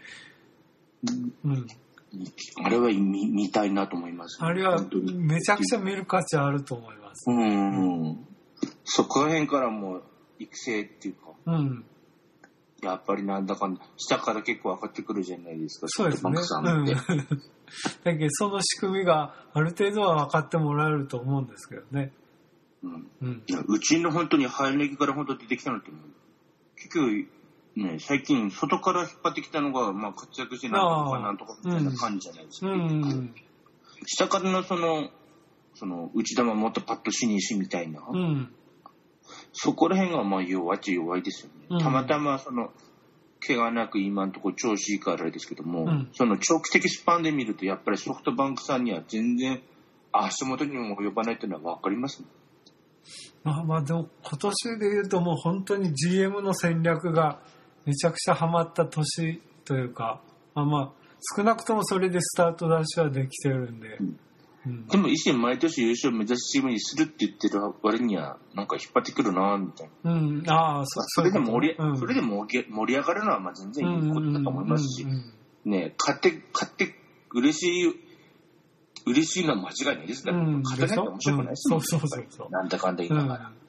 あれは見たいなと思います、 ね。あれはめちゃくちゃ見る価値あると思います。 そこら辺からもう育成っていうか。やっぱりなんだか下から結構上がってくるじゃないですか。 そうですね。だけどその仕組みがある程度は分かってもらえると思うんですけどね。 いやうちの本当に生え抜きから本当出てきたのって結局ね最近外から引っ張ってきたのが活躍してなんとかみたいな感じじゃないですか。下からのその内玉もっとパッとしにしみたいな。そこら辺が弱いですよね。たまたま怪我なく今のところ調子いいからあれですけども、その長期的スパンで見るとやっぱりソフトバンクさんには全然足元にも及ばないというのは分かりますね。 でも今年でいうともう本当に GM の戦略がめちゃくちゃハマった年というか、少なくともそれでスタートダッシュはできてるんで。 でも以前毎年優勝を目指すチームにするって言ってる割にはなんか引っ張ってくるなみたいな。それで盛り上がるのは全然いいことだと思いますし、ね、勝って嬉しいのは間違いないですから、勝てないと面白くないですよね。なんだかんだ言いながら。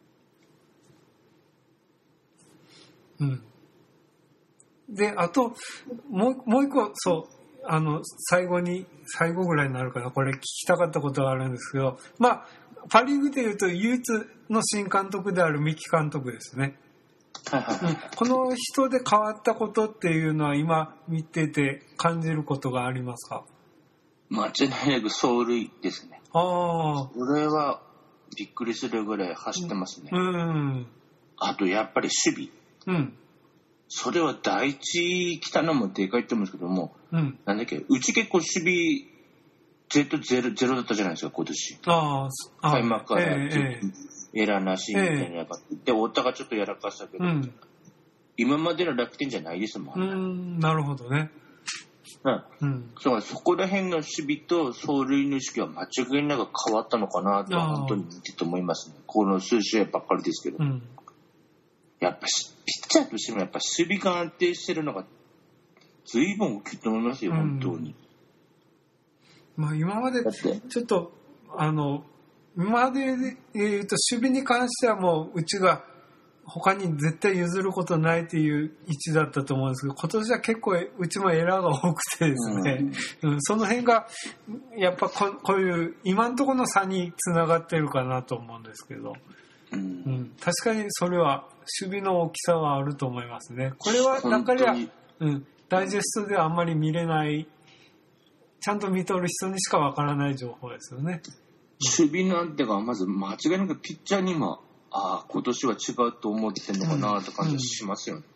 で、あともう一個最後ぐらいになるからこれ聞きたかったことがあるんですけど、パ・リーグでいうと唯一の新監督である三木監督ですね。この人で変わったことっていうのは今見てて感じることがありますか？ 間違いなく走塁ですね。それはびっくりするぐらい走ってますね。あとやっぱり守備。それは第一来たのもでかいと思うんですけども、なんだっけ、うち結構守備0だったじゃないですか、今年。開幕からエラーなしみたいな。で、太田がちょっとやらかしたけど、今までの楽天じゃないですもん。 なるほどね。 そこら辺の守備と走塁の意識は間違いなく変わったのかなと本当に見てて思いますね。この数試合ばっかりですけど。やっぱピッチャーとしてもやっぱ守備が安定してるのが随分大きいと思いますよ、本当に。 今までちょっと今まで言うと守備に関してはもううちが他に絶対譲ることないっていう位置だったと思うんですけど、今年は結構うちもエラーが多くてですね、その辺がやっぱこういう今のところの差につながってるかなと思うんですけど、確かにそれは守備の大きさはあると思いますね。これは中では、ダイジェストではあんまり見れない、ちゃんと見とる人にしかわからない情報ですよね。 守備なんてがまず間違いなくピッチャーにも今年は違うと思ってんのかなって感じしますよね。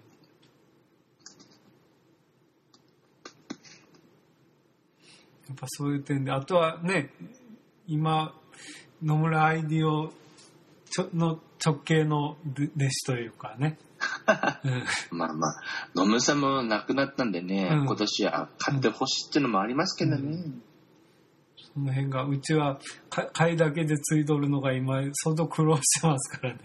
やっぱそういう点で、あとはね、今野村アイディオの直系の弟子というかね、 まあまあ、野村さんも亡くなったんでね、今年は買ってほしいっていうのもありますけどね。 その辺が、うちは買いだけでついどるのが今、相当苦労してますからね。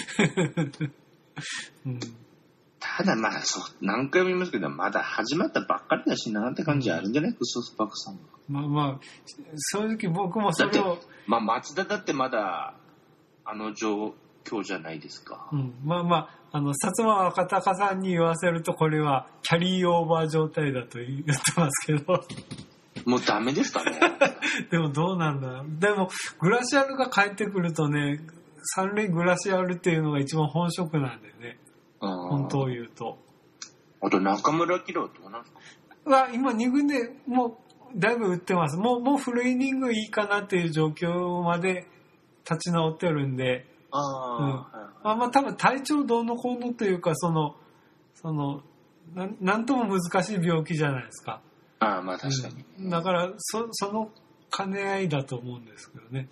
ただまあ、何回も言いますけど、まだ始まったばっかりだしなって感じあるんじゃない？ソフトバンクさんは。 まあまあ、正直僕もそれを。 まあ、松田だってまだ、状況じゃないですか。 まあまあ、薩摩若隆さんに言わせると、これはキャリーオーバー状態だと言ってますけど。 もうダメですかね。 でもどうなんだ。でも、グラシアルが帰ってくるとね、三塁グラシアルっていうのが一番本職なんでね。本当を言うと。 あと中村晃はどうなんですか？ は今2軍でもうだいぶ打ってます。もうフルイニングいいかなっていう状況まで立ち直ってるんで。まあ多分体調どうのこうのというかなんとも難しい病気じゃないですか。 まあ確かに。 だからその兼ね合いだと思うんですけどね。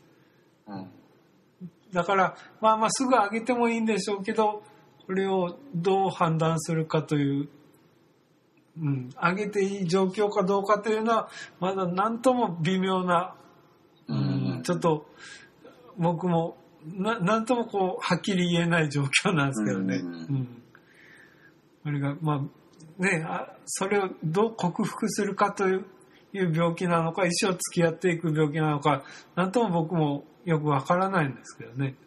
だからまあすぐ上げてもいいんでしょうけど、これをどう判断するかという、上げていい状況かどうかというのはまだ何とも微妙な、ちょっと僕も何ともこうはっきり言えない状況なんですけどね。これがまあね、それをどう克服するかという病気なのか、一生付き合っていく病気なのか、何とも僕もよくわからないんですけどね。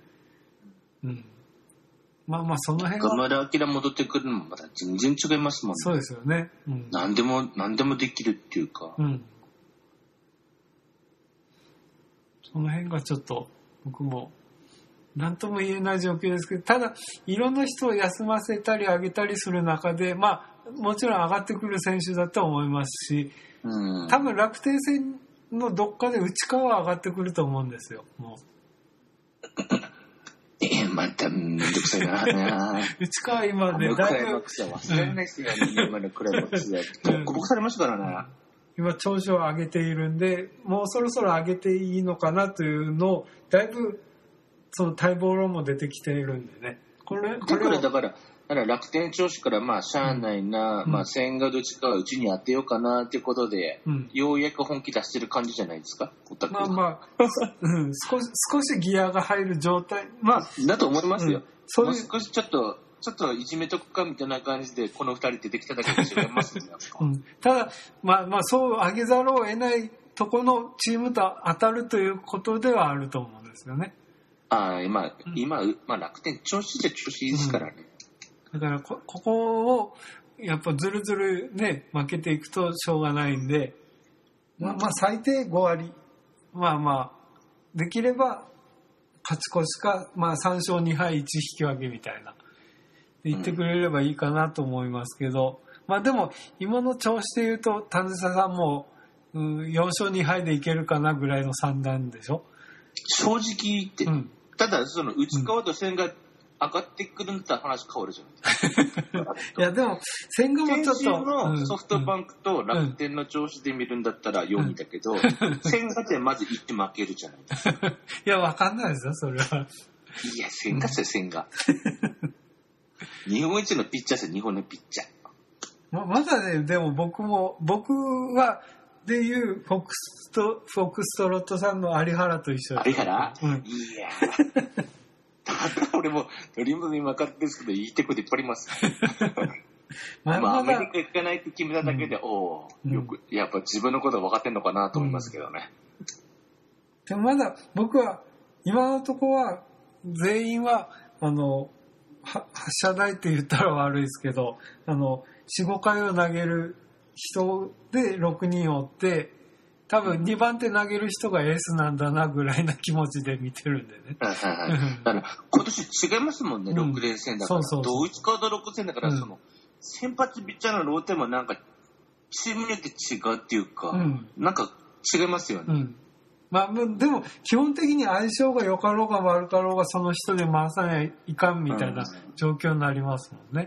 まあその辺は。 中村晃戻ってくるのもまた全然違いますもんね。 そうですよね。 何でもできるっていうか。 その辺がちょっと僕も何とも言えない状況ですけど、ただいろんな人を休ませたり上げたりする中で、まあもちろん上がってくる選手だと思いますし、多分楽天戦のどっかで内川は上がってくると思うんですよ。もう。 まためんどくさいな。 内川今ね、だいぶ。 クライマックスは忘れられないですよ、今のクライマックスで。ボコボコされましたからね。 今調子を上げているんで、もうそろそろ上げていいのかなというのを、だいぶその待望論も出てきているんでね。これだから楽天調子からまあしゃあないな、まあ千賀どっちかはうちに当てようかなっていうことで、ようやく本気出してる感じじゃないですか。 少しギアが入る状態、 だと思いますよ。もう少しちょっといじめとくかみたいな感じでこの2人出てきただけで違いますよね。 ただそう上げざるを得ないとこのチームと当たるということではあると思うんですよね。 今楽天調子じゃ調子いいですからね。 だからここをやっぱずるずるね負けていくとしょうがないんで、最低5割、できれば勝ち越しか、3勝2敗1引き分けみたいな言ってくれればいいかなと思いますけど、でも今の調子で言うと田中さんも、4勝2敗でいけるかなぐらいの算段でしょ。 正直言って、ただその内川と千賀上がってくるんだったら話変わるじゃん。 いやでも千賀もちょっと先週のソフトバンクと楽天の調子で見るんだったら4位だけど、千賀ってまず1手負けるじゃないですか。いやわかんないですよそれは。 いや千賀っすよ千賀。日本一のピッチャーですよ日本のピッチャー。まだねでも僕はでいうフォックストロットさんの有原と一緒です。有原？いや。だから俺もドリームに分かってるんですけどいいてこでいっぱいあります。アメリカ行かないって決めただけで、よくやっぱ自分のこと分かってんのかなと思いますけどね。 でもまだ僕は今のところは全員は発射台って言ったら悪いですけど4、5回を投げる人で6人おって多分2番手投げる人がエースなんだなぐらいな気持ちで見てるんでね。 だから今年違いますもんね、6連戦だから。同一カード6戦だから、先発ピッチャーのローテもなんかチームによって違うっていうか、なんか違いますよね。 でも基本的に相性が良かろうが悪かろうがその人で回さないいかんみたいな状況になりますもんね。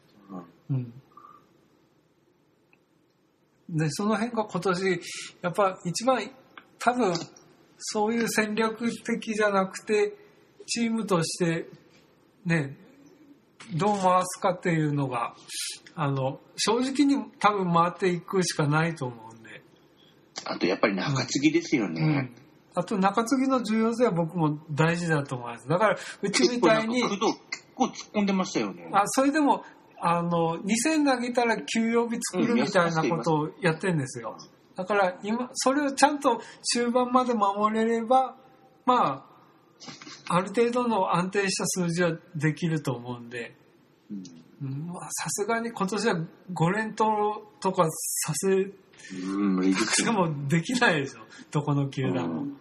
でその辺が今年やっぱ一番多分そういう戦略的じゃなくてチームとしてねどう回すかっていうのが、正直に多分回っていくしかないと思うんで。 あとやっぱり中継ぎですよね。 あと中継ぎの重要性は僕も大事だと思います。だからうちみたいに結構突っ込んでましたよね。 それでも2000投げたら休養日作るみたいなことをやってるんですよ。だから今それをちゃんと終盤まで守れれば、まあある程度の安定した数字はできると思うんで、さすがに今年は5連投とかさせでもできないでしょ、どこの球団も。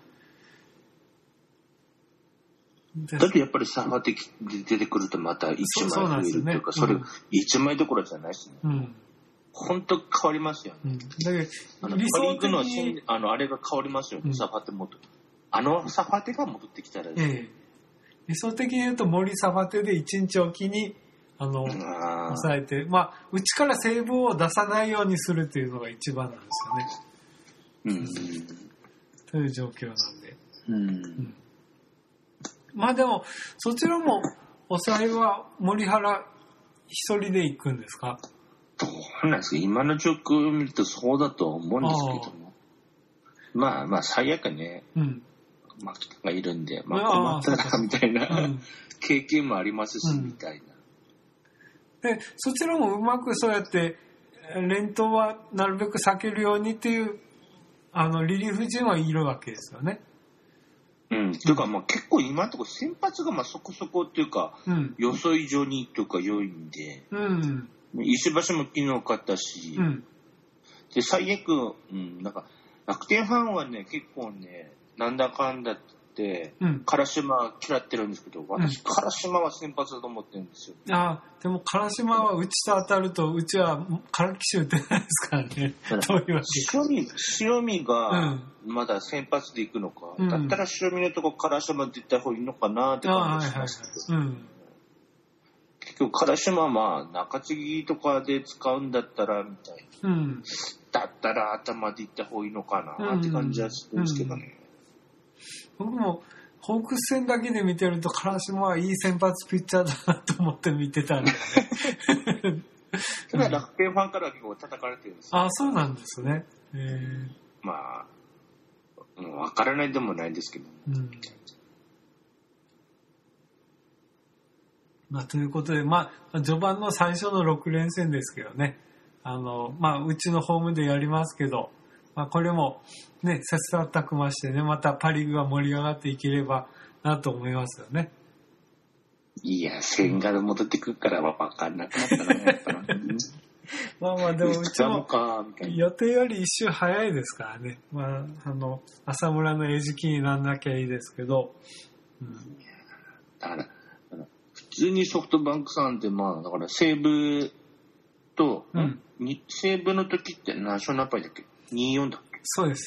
だってやっぱりサーバー的に出てくるとまた1枚増えるというか、それ1枚どころじゃないしね。本当変わりますよね。パリーグのあれが変わりますよね、サファテ元。サファテが戻ってきたらですね。 理想的に言うと森サファテで1日おきに抑えて、うちからセーブを出さないようにするっていうのが一番なんですよね。という状況なんで。でもそちらも抑えは森原一人で行くんですか？ どうなんですか、今の状況を見るとそうだと思うんですけども、まあ最悪ね、牧田がいるんで、困ったらみたいな経験もありますし、みたいな。でそちらもうまくそうやって連投はなるべく避けるようにっていうリリーフ陣はいるわけですよね。 というか結構今のところ先発がそこそこっていうか、予想以上にというか良いんで、石橋も昨日勝ったし、で最悪、なんか楽天ファンはね結構ねなんだかんだって唐島嫌ってるんですけど、私唐島は先発だと思ってるんですよ。 でも唐島はうちと当たるとうちは唐木手打てないですからね。どういうわけ？ 塩見がまだ先発で行くのか、だったら塩見のとこ唐島で行った方がいいのかなって感じしますけど、結局唐島は中継ぎとかで使うんだったらみたいな、だったら頭で行った方がいいのかなって感じはするんですけどね。 僕もホークス戦だけで見てると唐島はいい先発ピッチャーだなと思って見てたんで、 ただ楽天ファンからは結構叩かれてるんですよ。 そうなんですね。 分からないでもないんですけど、 ということで序盤の最初の6連戦ですけどね、うちのホームでやりますけど、これもね切磋琢磨してね、またパ・リーグが盛り上がっていければなと思いますよね。 いや、千賀で戻ってくるからは分かんなくなったな、やっぱな。 でもうちも予定より一周早いですからね。浅村の餌食になんなきゃいいですけど。 だから普通にソフトバンクさんってだから西武と、西武の時って何勝何敗だっけ？2-4だっけ？ そうです。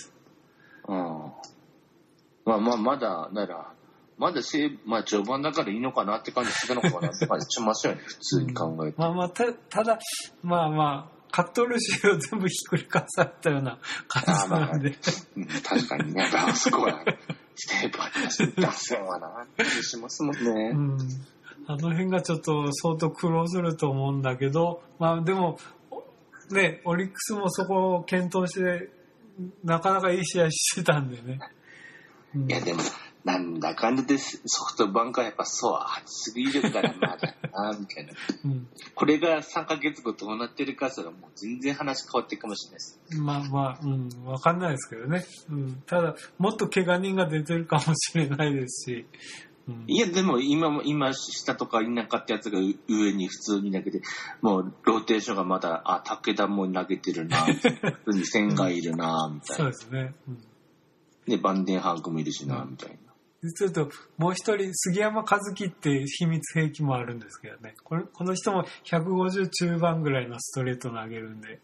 まだなら序盤だからいいのかなって感じしてたのかなって感じしますよね、普通に考えて。 ただカットルシーを全部ひっくり返されたような感じなんで。 確かにね、あそこは西武は打線はなってしますもんね。 あの辺がちょっと相当苦労すると思うんだけど、でもね、オリックスもそこを検討してなかなかいい試合してたんでね。 いやでもなんだかんだでソフトバンクはやっぱそう初すぎるからまだなみたいな、これが3ヶ月後どうなってるかそれはもう全然話変わっていくかもしれないです。 分かんないですけどね、ただもっと怪我人が出てるかもしれないですし、 いやでも今下とかいなかったやつが上に普通に投げて、もうローテーションがまだ武田も投げてるな普通に千賀いるなみたいな。 そうですね、 でバンデンハークもいるしなみたいな。 ちょっともう一人杉山和樹って秘密兵器もあるんですけどね、この人も150中盤ぐらいのストレート投げるんで、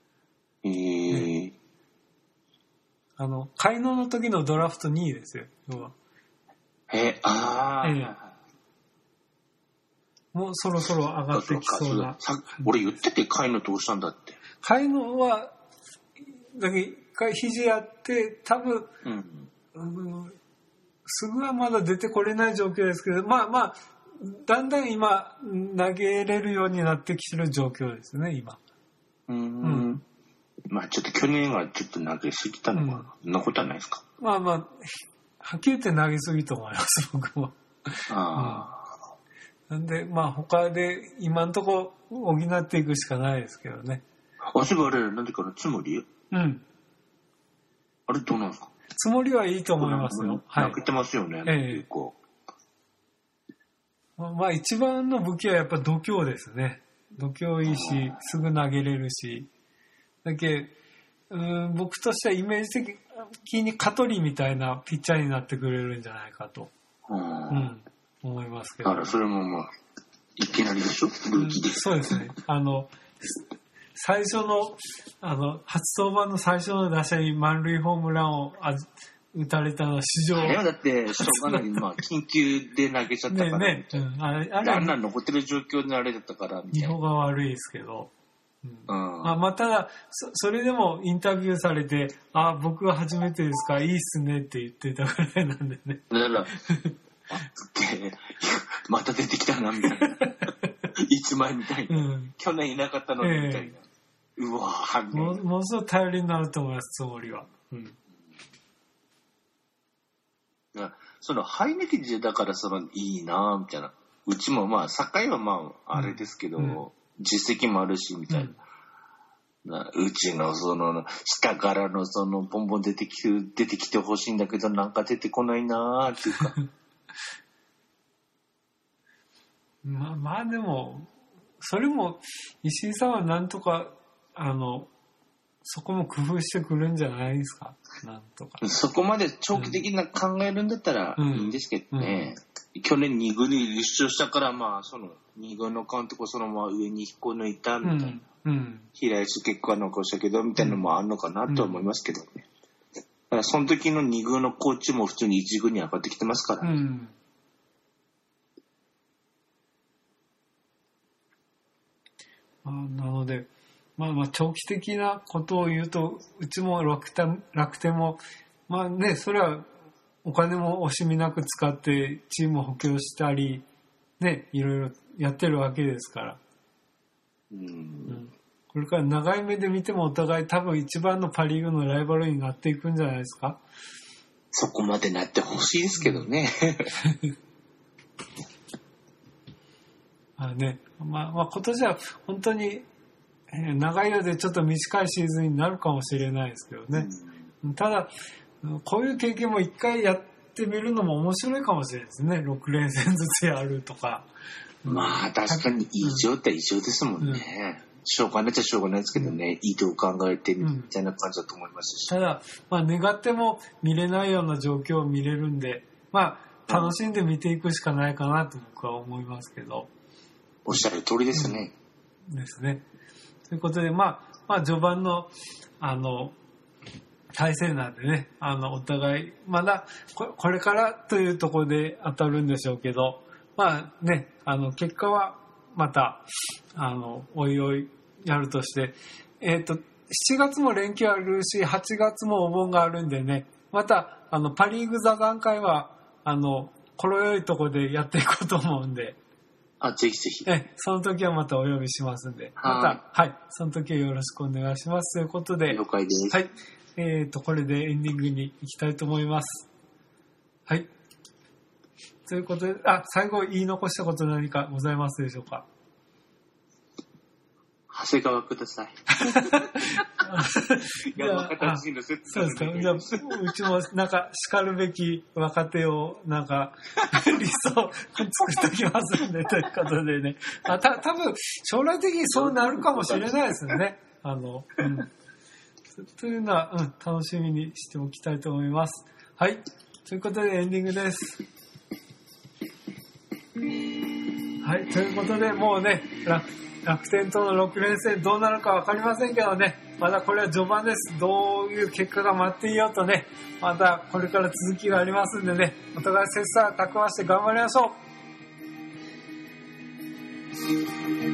海能の時のドラフト2位ですよ、要は。もうそろそろ上がってきそうな。 俺言ってて海能どうしたんだって。 海能はだけ一回肘やって多分、すぐはまだ出てこれない状況ですけど、 だんだん今投げれるようになってきてる状況ですね今。 まあちょっと去年はちょっと投げすぎたのかな、そんなことはないですか。 まあはっきり言って投げすぎと思います僕も。なんでまあ他で今のところ補っていくしかないですけどね。 そういえばあれなんでかな、つもり？あれどうなんですか？ つもりはいいと思いますよ。 投げてますよね、結構。 まあ一番の武器はやっぱ度胸ですね。度胸いいし、すぐ投げれるし。だけ僕としてはイメージ的に香取みたいなピッチャーになってくれるんじゃないかと、思いますけど。 だからそれもまあいきなりでしょ、ルーキーで。 そうですね。最初の初登板の最初の打者に満塁ホームランを打たれたのは史上。 だってしょうがないまあ緊急で投げちゃったからね。あんな残ってる状況にあれだったからみたいな。 日本が悪いですけど。まあただそれでもインタビューされて僕は初めてですかいいっすねって言ってたぐらいなんでね。 だからまた出てきたなみたいな。いつ前みたいな、去年いなかったのにみたいな、うわーものすごい頼りになると思いますつもりは。 そのハイネケジだからいいなみたいな。うちもまあ境はまああれですけど、実績もあるしみたいな、うちの下からのポンポン出てきてほしいんだけどなんか出てこないなーっていうかまあでもそれも石井さんはなんとかそこも工夫してくるんじゃないですか。なんとかそこまで長期的な考えるんだったらいいんですけどね、去年2軍に優勝したからまあ2軍の監督をそのまま上に引っこ抜いたみたいな、平井結果は残したけどみたいなのもあるのかなとは思いますけどね、だからその時の2軍のコーチも普通に1軍に上がってきてますから、 なのでまあ長期的なことを言うとうちも楽天もまあねそれはお金も惜しみなく使ってチームを補強したりねいろいろやってるわけですから、これから長い目で見てもお互い多分一番のパ・リーグのライバルになっていくんじゃないですか。 そこまでなってほしいですけどね。 まあ今年は本当に長いようでちょっと短いシーズンになるかもしれないですけどね、ただこういう経験も一回やってみるのも面白いかもしれないですね。6連戦ずつやるとか、 まあ確かに異常って異常ですもんね、しょうがないっちゃしょうがないですけどね、移動を考えてみたいな感じだと思いますし、 ただまあ願っても見れないような状況を見れるんでまあ楽しんで見ていくしかないかなと僕は思いますけど、 おっしゃる通りですね、 ですね。ということで、まあ序盤の対戦なんでね、お互いまだこれからというところで当たるんでしょうけど、まあね結果はまたおいおいやるとして、7月も連休あるし8月もお盆があるんでね、またパ・リーグ座談会はこのよいところでやっていこうと思うんで。 ぜひぜひ。 その時はまたお呼びしますんで、また、その時はよろしくお願いしますということで、 了解です。 はい。これでエンディングに行きたいと思います。はい。ということで、最後言い残したこと何かございますでしょうか。 長谷川ください。若手人の説そうですか。じゃあ、うちもなんか叱るべき若手をなんか理想作っておきますんでということでね。多分将来的にそうなるかもしれないですよね。というのは、楽しみにしておきたいと思います。はい。ということでエンディングです。はい。ということでもうね、楽天との6連戦どうなるか分かりませんけどね、まだこれは序盤です。どういう結果が待っていようとね、またこれから続きがありますんでね、お互い切磋琢磨して頑張りましょう。